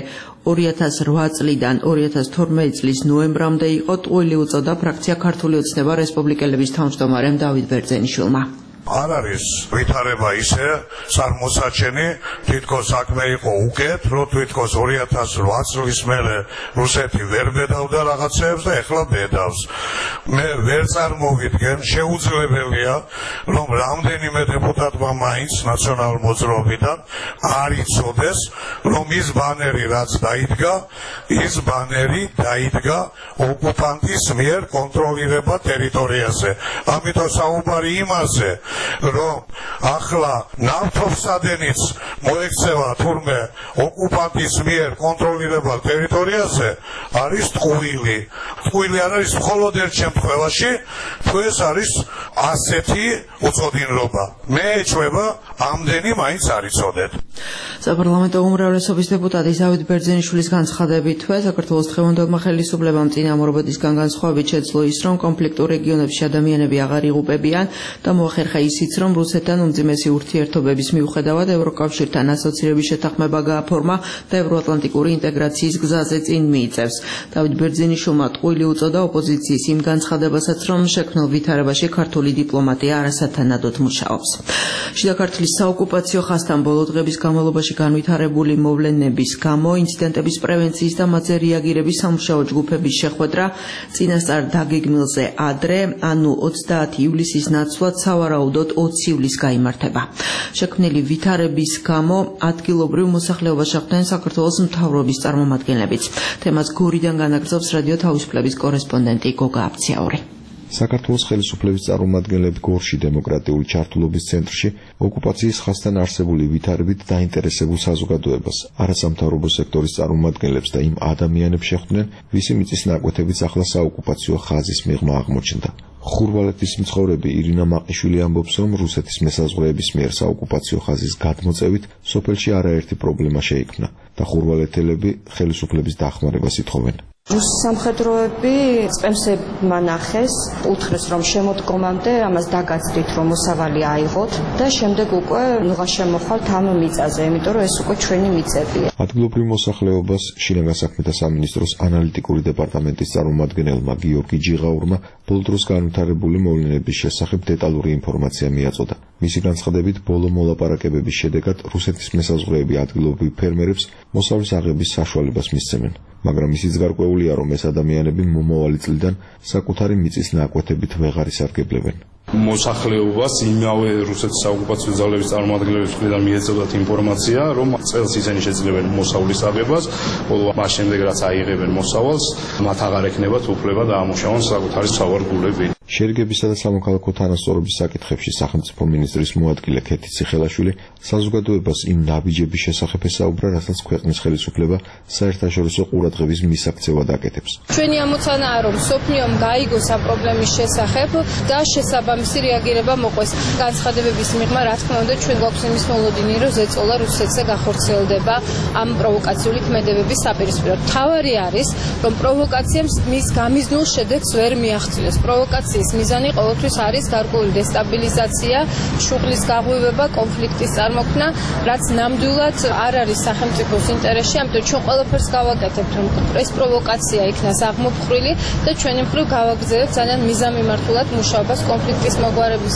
2008 წლიდან 2012 წლის ნოემბრამდე იყო, ტყუილი უწოდა ფრაქცია ქართული ოცნება რესპუბლიკელების თავმჯდომარემ დავით ბერძენიშვილმა. არ არის ვითარება ისე წარმოსაჩენი, თითქოს საქმე იყო უკეთ, რომ თითქოს 2008 წლის მერე რუსეთი ვერ ბედავდა რაღაცეებს და ეხლა ბედავს. მე ვერ წარმოვიდგენ, შეუძლებელია, რომ რამდენიმე დეპუტატმა მაინც ნაციონალურ მოძრაობიდან არ იცოდეს, რომ ის ბანერი რაც დაიდგა, ის ბანერი დაიდგა ოკუპანტის მიერ კონტროლირება ტერიტორიაზე. ამიტომ საუბარი იმაზე, რომ ახლა ნავთობსადენიც მოექცევა თურმე ოკუპანტის მიერ კონტროლირებულ ტერიტორიაზე, არის ტყუილი. ტყუილი არ არის მხოლოდ ერთ შემთხვევაში, თუ ეს არის ასეთი უწოდინრობა. მე ეჭვება, ამდენი მაინც არ იცოდეთ. საპარლამენტო უმრავლესობის დეპუტატი დავით ბერძენიშვილის განცხადებითვე საქართველოს დღევანდელმა ხელისუფლებამ წინამორბედისგან განსხვავებით შეძლო ის, რომ კონფლიქტურ რეგიონებში ადამიანები აღარ იღუპებიან და მოახერხა ისიც, რომ რუსეთთან უმძიმესი ურთიერთობების მიუხედავად ევროკავშირთან ასოცირების შეთანხმება გააფორმა და ევროატლანტიკური ინტეგრაციის გზაზე წინ მიიწევს. დავით ბერძენიშვილმა ტყუილი უწოდა ოპოზიციის იმ განცხადებასაც, რომ შექმნილ ვითარებაში ქართული დიპლომატია არასათანადოდ მუშაობს. შიდა ქართლის საოკუპაციო ხაზთან ბოლო დღების განმავლობაში განვითარებული მოვლენების გამო ინციდენტების პრევენციის და მათზე რეაგირების სამუშაო ჯგუფების შეხვედრა წინასწარ დაგეგმილზე ადრე, ანუ 30 ივლისის ნაცვლად სავარაუდოდ 20 ივლისს გაიმართება. შექმნილი ვითარების გამო ადგილობრივ მოსახლეობას შეხვდნენ საქართველოს მთავრობის წარმომადგენლებიც. თემას გორიდან განაგრძობს რადიო თავისუფლების კორესპონდენტი გოგა აფციაური. საქართველოს ხელისუფლების წარმომადგენლები გორში დემოკრატიული ჩართულობის ცენტრში ოკუპაციის ხაზთან არსებული ვითარებით დაინტერესებულ საზოგადოებას, არასამთავრობო სექტორის წარმომადგენლებს და იმ ადამიანებს შეხვდნენ, ვისი მიწის ნაკვეთებიც ახლა საოკუპაციო ხაზის მიღმა აღმოჩნდა. ხურვალეთის მცხოვრები ირინა მაყიშვილი ამბობს, რომ რუსეთის მესაზღვრეების მიერ საოკუპაციო ხაზის გადმოწევით სოფელში არაერთი პრობლემა შეიქმნა და ხურვალეთელები ხელისუფლების დახმარებას ითხოვენ. სამხედროები წემსებმა ნახეს, უთხრეს, რომ შემოდგომამდე ამას დაგაცდით, რომ მოსავალი აიღოთ და შემდეგ უკვე ნუღა შემოხვალთ ამ მიწაზე, იმიტომ რომ ეს უკვე ჩვენი მიწებია. ადგილობრივ მოსახლეობას შინაგან საქმეთა სამინისტროს ანალიტიკური დეპარტამენტის წარმომადგენელმა გიორგი ჯიღაურმა ბოლო დროს განვითარებული მოვლენების შესახებ დეტალური ინფორმაცია მიაწოდა. მისი განცხადებით, ბოლო მოლაპარაკებების შედეგად რუსეთის მესაზღვრეები ადგილობრივ ფერმერებს მოსავლის აღების საშუალებას მისცემენ. მაგრამ ისიც გარკვეულია, რომ ეს ადამიანები მომავალი წლიდან საკუთარი მიწის ნაკვეთებით ვეღარ ისარგებლებენ. მოსახლეობას იმავე რუსეთის საოკუპაციო ძალების წარმომადგენლების მხრიდან მიეწოდათ ინფორმაცია, რომ წელს ისინი შეძლებენ მოსავლის აღებას, ხოლო მას შემდეგ რაც აიღებენ მოსავალს, მათ აღარ ექნებათ უფლება დაამუშავონ საკუთარი სავარგულები. შერიგებისა და სამოქალაქო თანასწორობის საკითხებში სახელმწიფო მინისტრის მოადგილე ქეთი ციხელაშვილი საზოგადოებას იმ ნაბიჯების შესახებ ესაუბრა, რასაც ქვეყნის ხელისუფლება საერთაშორისო ყურადღების მისაქცევად აკეთებს. ჩვენი ამოცანაა, რომ სოფლიომ გაიგოს ამ პრობლემის შესახებ და შესაბამისი რეაგირება მოყვეს. განცხადებების მიღმა, რა თქმა უნდა, ჩვენ გვაქვს იმის მოლოდინი, რომ ზეწოლა რუსეთზე გახორციელდება ამ პროვოკაციული ქმედებების საპირისპიროდ. თავარი არის, რომ პროვოკაციამ მის გამიზნულ შედეგს ვერ მიაღწიოს. პროვოკაციის მიზანი ყოველთვის არის გარკვეული დესტაბილიზაცია, შუღლის გაღვივება, კონფლიქტის წარმოქმნა, რაც ნამდვილად არ არის სახელმწიფოს ინტერესში, ამიტომ ჩვენ ყველაფერს გავაკეთებთ, რომ ეს პროვოკაცია იქნას აღმოფხრილი და ჩვენი მხრივ გავაგრძელებთ ძალიან მიზანმიმართულად მუშაობას კონფლიქტის მოგვარებისაკენ.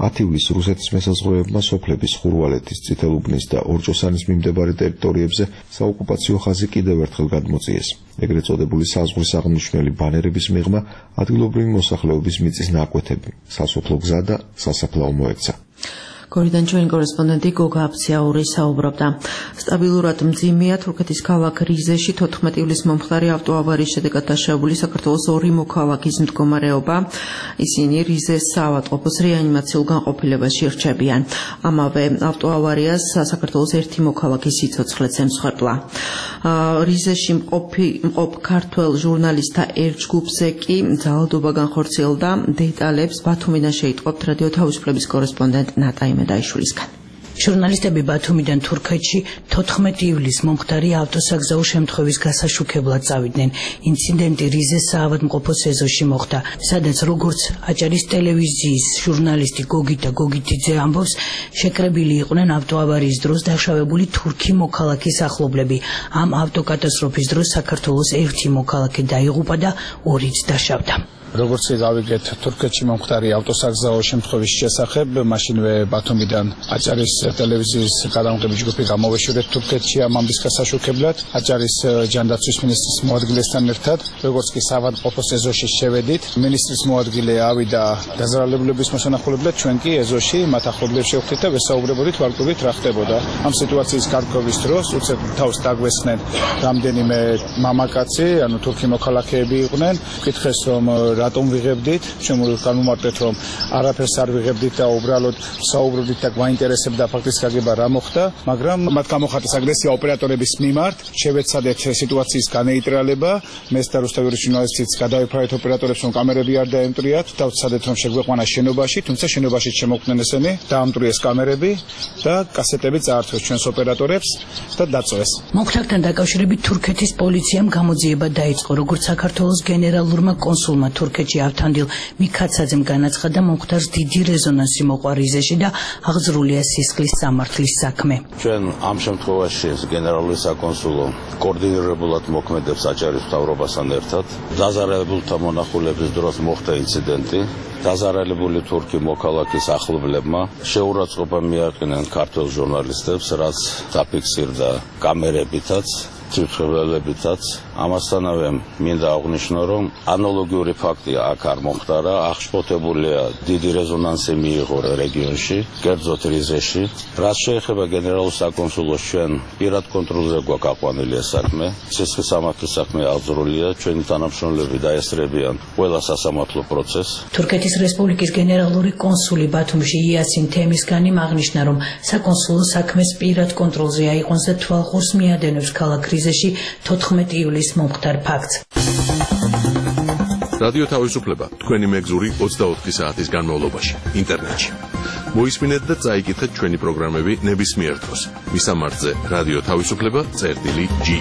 10 ივლისს რუსეთის მესაზღვრეებმა სოფლების ხურვალეთის, წითელუბნის და ორჭოსანის მიმდებარე ტერიტორიებზე საოკუპაციო ხაზი კიდევ ერთხელ გადმოწიეს. ეგრეთ წოდებული საზღვრის აღნიშნული ბანერების მიღმა ადგილობრივი მოსახლეობის მიწის ნაკვეთები, სასოფლო გზა და სასაფლაო მოექცა. გორიდან ჩვენი კორესპონდენტი გოგა აფციაური საუბრობდა. სტაბილურად მძიმეა თურქეთის ქალაქ რიზეში 14 ივლისს მომხდარი ავტოავარიის შედეგად დაშავებული საქართველოს 2 მოქალაქის მდგომარეობა. ისინი რიზეს საავადმყოფოს რეანიმაციულ განყოფილებაში რჩებიან. ამავე ავტოავარიას საქართველოს 1 მოქალაქის სიცოცხლეც ემსხვერპლა. რიზეში მყოფ ქართველ ჟურნალისტთა ერთ ჯგუფზე კი ძალადობა განხორციელდა. დეტალებს ბათუმიდან შეიტყობთ რადიო თავისუფლების კორესპონდენტ ნატაი დაიშულისგან. ჟურნალისტები ბათუმიდან თურქეთში 14 ივლისს მომხდარი ავტოსაგზაო შემთხვევის გასაშუქებლად წავიდნენ. ინციდენტი რიზეს საავადმყოფოს ეზოში მოხდა, სადაც როგორც აჭარის ტელევიზიის ჟურნალისტი გოგიტა გოგიტიძე ამბობს, შეკრებილი იყვნენ ავტოავარიის დროს დაშავებული თურქი მოქალაქის ახლობლები. ამ ავტოკატასტროფის დროს საქართველოს 1 მოქალაქე დაიღუპა და 2-იც დაშავდა. როგორც გავიგეთ თურქეთში მომხდარი ავტოსაგზაო შემთხვევის შესახებ, მაშინვე ბათუმიდან აჭარის ტელევიზიის გადამღები ჯგუფი გამოვეშურეთ თურქეთში ამ ამბის გასაშუქებლად, აჭარის ჯანდაცვის მინისტრის მოადგილესთან ერთად, როგორც კი საავადმყოფოს ეზოში შევედით, მინისტრის მოადგილე ავიდა დაზარალებულების მოსანახულებლად, ჩვენ კი ეზოში მათ ახლობლებს შევხვდით და ვესაუბრებოდით ვარკვევით რა ხდებოდა. ამ სიტუაციის გარკვევის დროს უცებ თავს დაგვესწნენ რამდენიმე მამაკაცი, ანუ თურქი მოქალაქეები იყვნენ, კითხეს რომ რატომ ვიღებდით, ჩვენ განვუმარტეთ რომ არაფერს არ ვიღებდით და უბრალოდ საუბრობდით და გვაინტერესებდა ფაქტის გაგება რა მოხდა, მაგრამ მათ გამოხატეს აგრესია ოპერატორების მიმართ, შევეცადეთ სიტუაციის განეიტრალება, მე და რუსთავის ჟურნალისტიც გადავიფრავეთ ოპერატორებს რომ კამერები არ დაემტრიათ და ვცადეთ რომ შეგვეყვანა შენობაში, თუმცა შენობაში შემოკვდნენ ესენი, დაამტრიეს კამერები და კასეტები წაართვეს ჩვენს ოპერატორებს და დაწვეს. მომხდართან დაკავშირებით თურქეთის პოლიციამ გამოძიება დაიწყო, როგორც საქართველოს გენერალურმა კონსულმა თურქეთში ავთანდილ მიქაცაძემ განაცხადა, მომხდარს დიდი რეზონანსი მოყვა რიზეში და აღძრულია სისხლის სამართლის საქმე. ჩვენ ამ შემთხვევაში გენერალური საკონსულო კოორდინირებულად მოქმედებს აჭარის მთავრობასთან ერთად. დაზარალებულთა მონახულების დროს მოხდა ინციდენტი. დაზარალებული თურქი მოქალაქის ახლობლებმა შეურაცხყოფა მიაყენეს ქართველ ჟურნალისტებს, რაც დაფიქსირდა კამერებითაც, ციფრებილებითაც. ამასთანავე მინდა აღვნიშნო, რომ ანალოგიური ფაქტი აქ არ მომხდარა, აღშფოთებულია დიდი რეზონანსი მიიღო რეგიონში, კერძოდ რიზეში. რაც შეეხება გენერალურ საკონსულოს, ჩვენ პირად კონტროლზე გვაქვს აყვანილი ეს საქმე. სისხლის სამართლის საქმე აღძრულია, ჩვენი თანამშრომლები დაესწრებიან ყველა სასამართლო პროცესს. თურქეთის რესპუბლიკის გენერალური კონსული ბათუმში იასინ თემისგანი აღნიშნა, რომ საკონსულო საქმეს პირად კონტროლზე აიყვანს და თვალყურს მიადენებს ქალაქ რიზეში 14 ივლისს მომხდარ ფაქტს. რადიო თავისუფლება თქვენი მეგზური 24 საათის განმავლობაში ინტერნეტში. მოისმინეთ და წაიკითხეთ ჩვენი პროგრამები ნებისმიერ დროს. მისამართზე რადიო თავისუფლება.ge.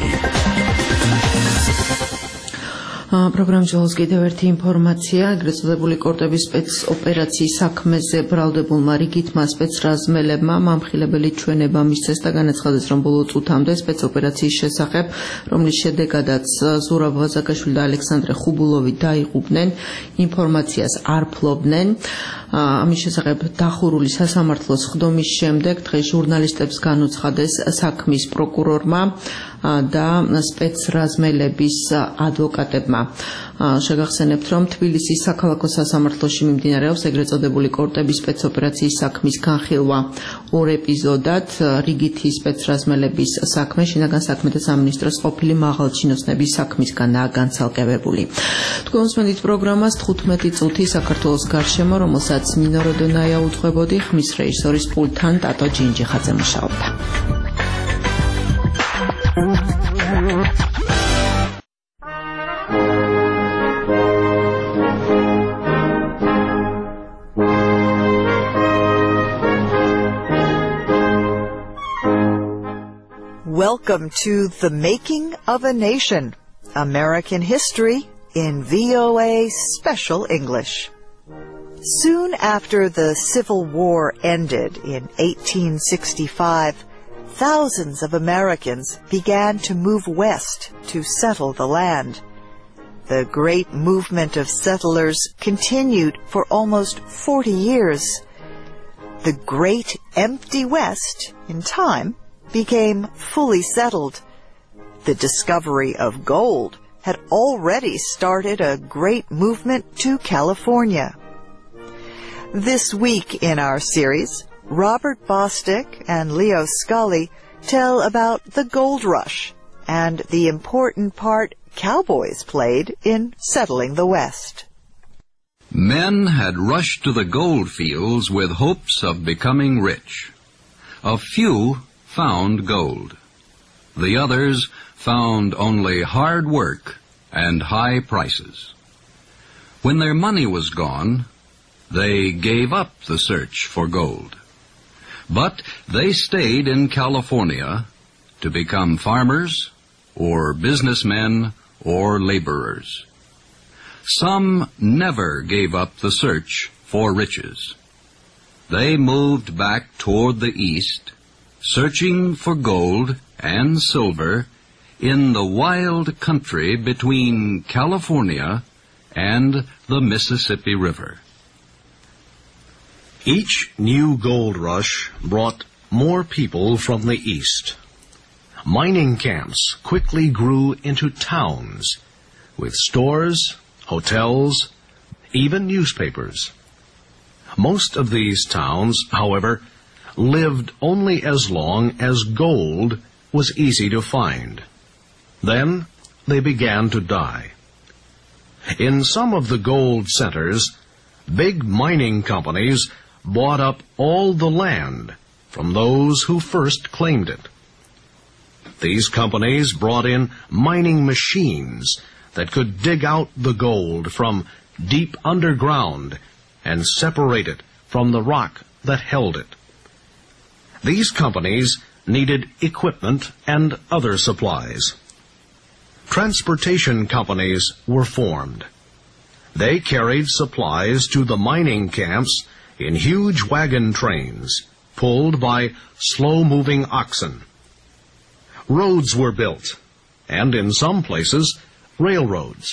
პროგრამის ბოლოს კიდევ ერთი ინფორმაცია, ეგრეთ წოდებული კორტების სპეცოპერაციის საქმეზე ბრალდებულმა რიგითმა სპეცრაზმელებმა მამხილებელი ჩვენება მისცეს და განაცხადეს, რომ ბოლო წუთამდე სპეცოპერაციის შესახებ, რომლის შედეგადაც ზურაბ ვაზაკაშვილი და ალექსანდრე ხუბულოვი დაიღუპნენ, ინფორმაციას არ ფლობდნენ. ამის შესახებ დახურული სასამართლოს ხდომის შემდეგ დღეს ჟურნალისტებს განუცხადეს საქმის პროკურორმა და სპეცრაზმელების ადვოკატებმა. შეგახსენებთ, რომ თბილისის საქალაქო სასამართლოში მიმდინარეობს ეგრეთ წოდებული კორტების სპეცოპერაციის საქმის განხილვა 2 ეპიზოდად. რიგითი სპეცრაზმელების საქმე შინაგან საქმეთა სამინისტროს ყოფილი მაღალჩინოსნების საქმისგანაა განცალკევებული. თქვენ უსმენთ პროგრამას 15 წუთი საქართველოს გარშემო, რომელსაც მინორო დონაია უძღვებოდი, ხმის რეჟისორის პულტთან ტატო ჯინჯიხაძე მუშაობდა. Welcome to The Making of a Nation, American History in VOA Special English. Soon after the Civil War ended in 1865, thousands of Americans began to move west to settle the land. The great movement of settlers continued for almost 40 years. The great empty West, in time, became fully settled. The discovery of gold had already started a great movement to California. This week in our series, Robert Bostick and Leo Scully tell about the gold rush and the important part cowboys played in settling the West. Men had rushed to the gold fields with hopes of becoming rich. A few found gold. The others found only hard work and high prices. When their money was gone, they gave up the search for gold. But they stayed in California to become farmers or businessmen or laborers. Some never gave up the search for riches. They moved back toward the east, searching for gold and silver in the wild country between California and the Mississippi River. Each new gold rush brought more people from the east. Mining camps quickly grew into towns with stores, hotels, even newspapers. Most of these towns, however, lived only as long as gold was easy to find. Then they began to die. In some of the gold centers, big mining companies bought up all the land from those who first claimed it. These companies brought in mining machines that could dig out the gold from deep underground and separate it from the rock that held it. These companies needed equipment and other supplies. Transportation companies were formed. They carried supplies to the mining camps in huge wagon trains, pulled by slow-moving oxen. Roads were built, and in some places, railroads.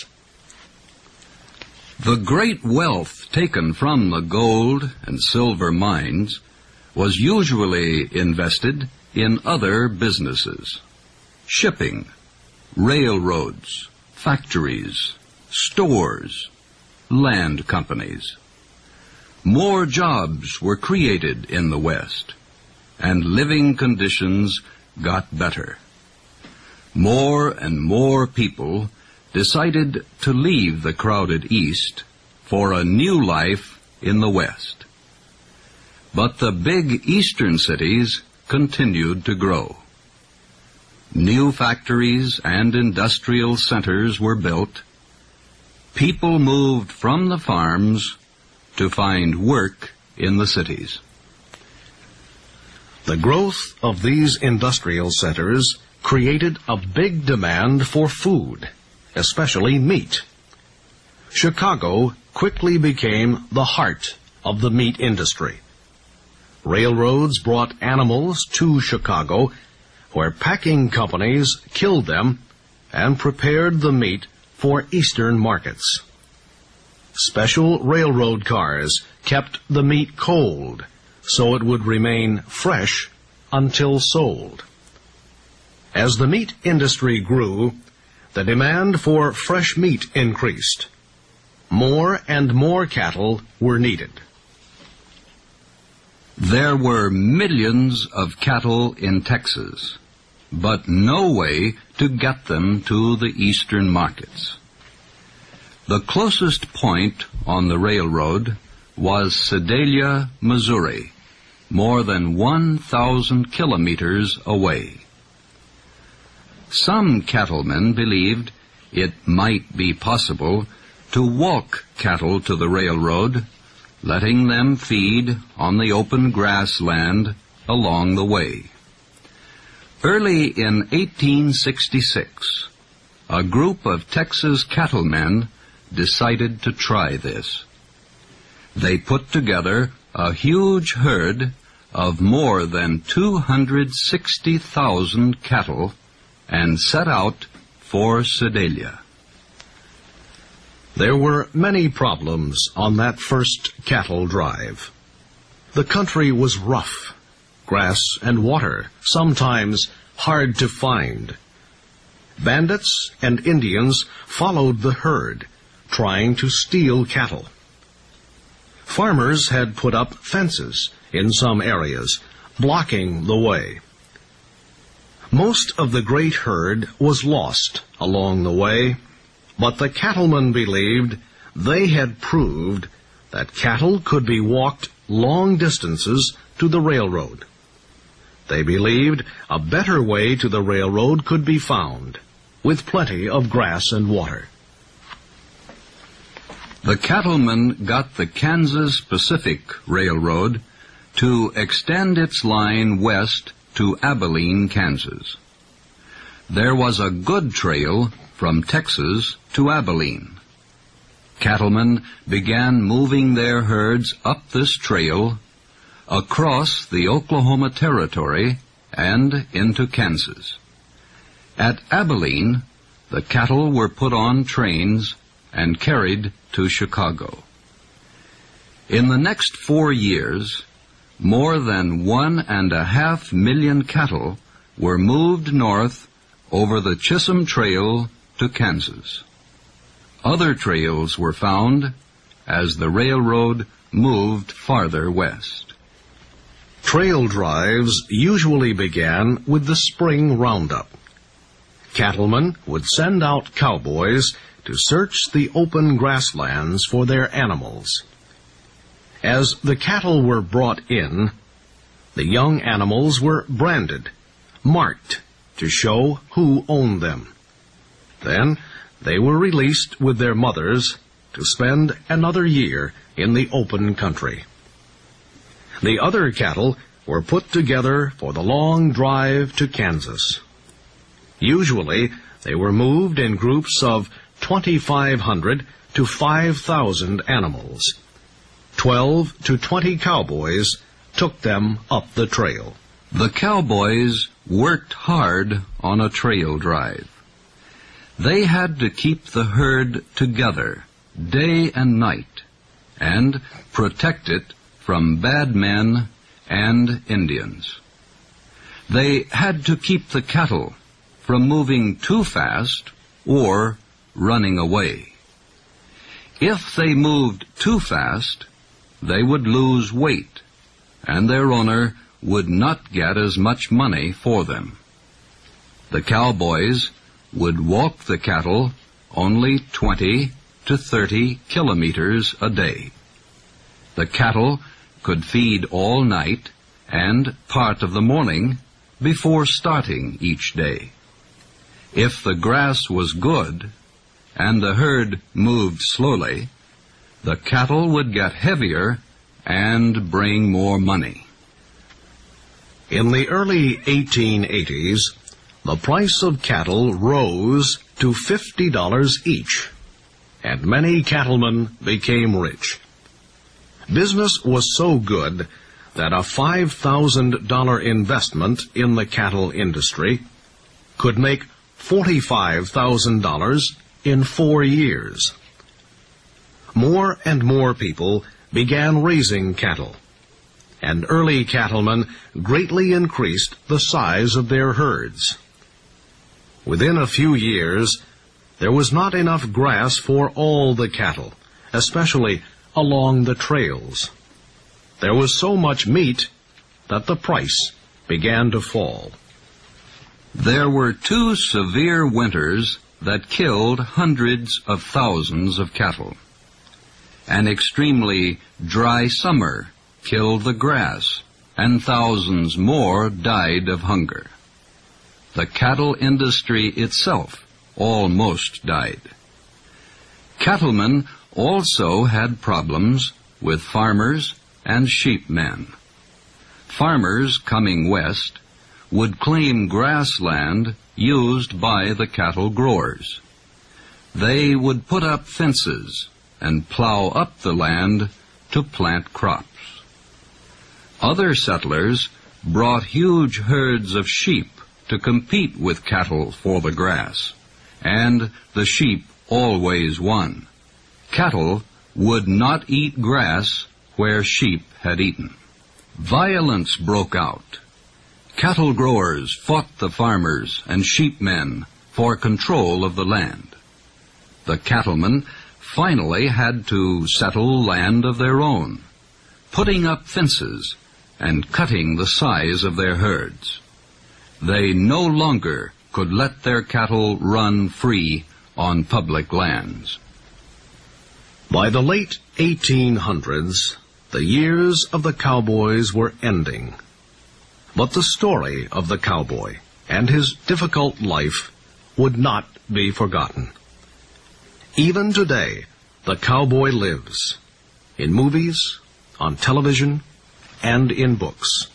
The great wealth taken from the gold and silver mines was usually invested in other businesses: shipping, railroads, factories, stores, land companies. More jobs were created in the West, and living conditions got better. More and more people decided to leave the crowded East for a new life in the West. But the big eastern cities continued to grow. New factories and industrial centers were built. People moved from the farms to find work in the cities. The growth of these industrial centers created a big demand for food, especially meat. Chicago quickly became the heart of the meat industry. Railroads brought animals to Chicago, where packing companies killed them and prepared the meat for eastern markets. Special railroad cars kept the meat cold so it would remain fresh until sold. As the meat industry grew, the demand for fresh meat increased. More and more cattle were needed. There were millions of cattle in Texas, but no way to get them to the eastern markets. The closest point on the railroad was Sedalia, Missouri, more than 1,000 kilometers away. Some cattlemen believed it might be possible to walk cattle to the railroad, letting them feed on the open grassland along the way. Early in 1866, a group of Texas cattlemen decided to try this. They put together a huge herd of more than 260,000 cattle and set out for Sedalia. There were many problems on that first cattle drive. The country was rough, grass and water sometimes hard to find. Bandits and Indians followed the herd, trying to steal cattle. Farmers had put up fences in some areas, blocking the way. Most of the great herd was lost along the way, but the cattlemen believed they had proved that cattle could be walked long distances to the railroad. They believed a better way to the railroad could be found, with plenty of grass and water. The cattlemen got the Kansas Pacific Railroad to extend its line west to Abilene, Kansas. There was a good trail from Texas to Abilene. Cattlemen began moving their herds up this trail across the Oklahoma Territory and into Kansas. At Abilene, the cattle were put on trains and carried to Chicago. In the next 4 years, more than 1.5 million cattle were moved north over the Chisholm Trail to Kansas. Other trails were found as the railroad moved farther west. Trail drives usually began with the spring roundup. Cattlemen would send out cowboys to search the open grasslands for their animals. As the cattle were brought in, the young animals were branded, marked, to show who owned them. Then they were released with their mothers to spend another year in the open country. The other cattle were put together for the long drive to Kansas. Usually, they were moved in groups of 2,500 to 5,000 animals. 12 to 20 cowboys took them up the trail. The cowboys worked hard on a trail drive. They had to keep the herd together day and night and protect it from bad men and Indians. They had to keep the cattle from moving too fast or running away. If they moved too fast, they would lose weight, and their owner would not get as much money for them. The cowboys would walk the cattle only 20 to 30 kilometers a day. The cattle could feed all night and part of the morning before starting each day. If the grass was good and the herd moved slowly, the cattle would get heavier and bring more money. In the early 1880s, the price of cattle rose to $50 each, and many cattlemen became rich. Business was so good that a $5,000 investment in the cattle industry could make $45,000 in 4 years. More and more people began raising cattle, and early cattlemen greatly increased the size of their herds. Within a few years, there was not enough grass for all the cattle, especially along the trails. There was so much meat that the price began to fall. There were 2 severe winters that killed hundreds of thousands of cattle. An extremely dry summer killed the grass, and thousands more died of hunger. The cattle industry itself almost died. Cattlemen also had problems with farmers and sheepmen. Farmers coming west would claim grassland used by the cattle growers. They would put up fences and plow up the land to plant crops. Other settlers brought huge herds of sheep to compete with cattle for the grass, and the sheep always won. Cattle would not eat grass where sheep had eaten. Violence broke out. Cattle growers fought the farmers and sheepmen for control of the land. The cattlemen finally had to settle land of their own, putting up fences and cutting the size of their herds. They no longer could let their cattle run free on public lands. By the late 1800s, the years of the cowboys were ending. But the story of the cowboy and his difficult life would not be forgotten. Even today, the cowboy lives in movies, on television, and in books.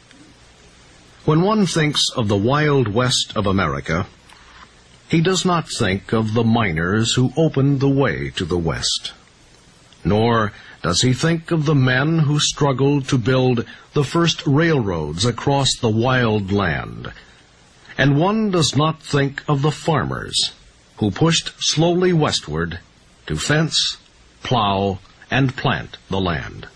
When one thinks of the Wild West of America, he does not think of the miners who opened the way to the West. Nor does he think of the men who struggled to build the first railroads across the wild land. And one does not think of the farmers who pushed slowly westward to fence, plow, and plant the land.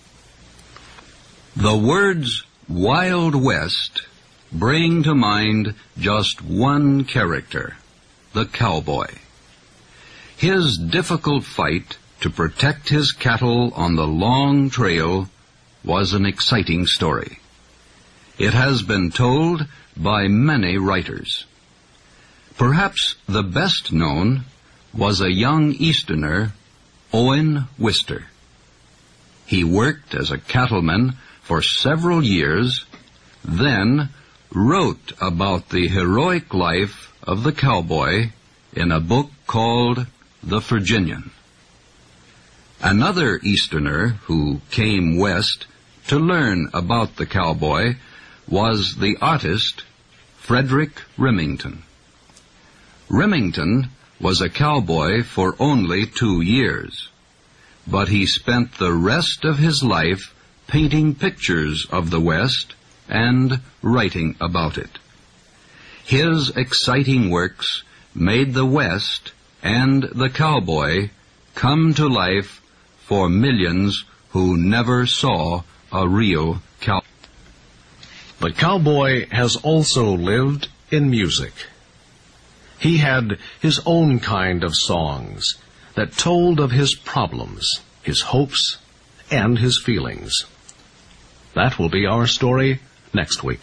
The words Wild West bring to mind just one character, the cowboy. His difficult fight to protect his cattle on the long trail was an exciting story. It has been told by many writers. Perhaps the best known was a young Easterner, Owen Wister. He worked as a cattleman for several years, then wrote about the heroic life of the cowboy in a book called The Virginian. Another Easterner who came west to learn about the cowboy was the artist Frederick Remington. Remington was a cowboy for only 2 years, but he spent the rest of his life painting pictures of the West and writing about it. His exciting works made the West and the cowboy come to life for millions who never saw a real cowboy. The cowboy has also lived in music. He had his own kind of songs that told of his problems, his hopes, and his feelings. That will be our story next week.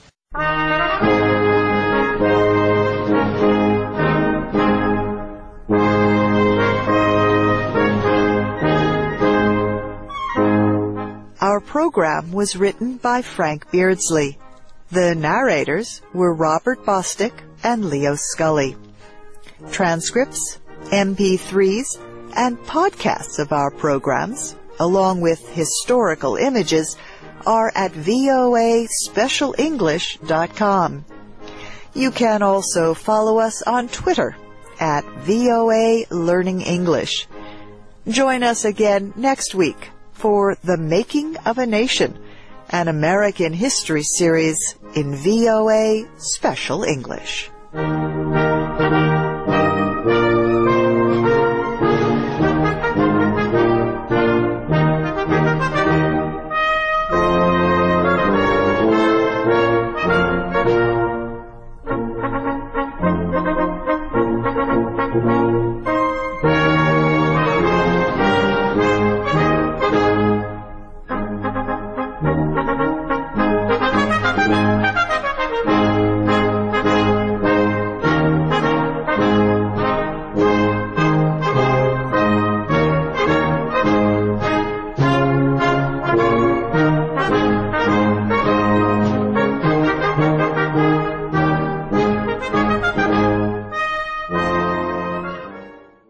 Our program was written by Frank Beardsley. The narrators were Robert Bostick and Leo Scully. Transcripts, MP3s, and podcasts of our programs, along with historical images, are at voaspecialenglish.com. You can also follow us on Twitter at VOA Learning English. Join us again next week for The Making of a Nation, an American history series in VOA Special English.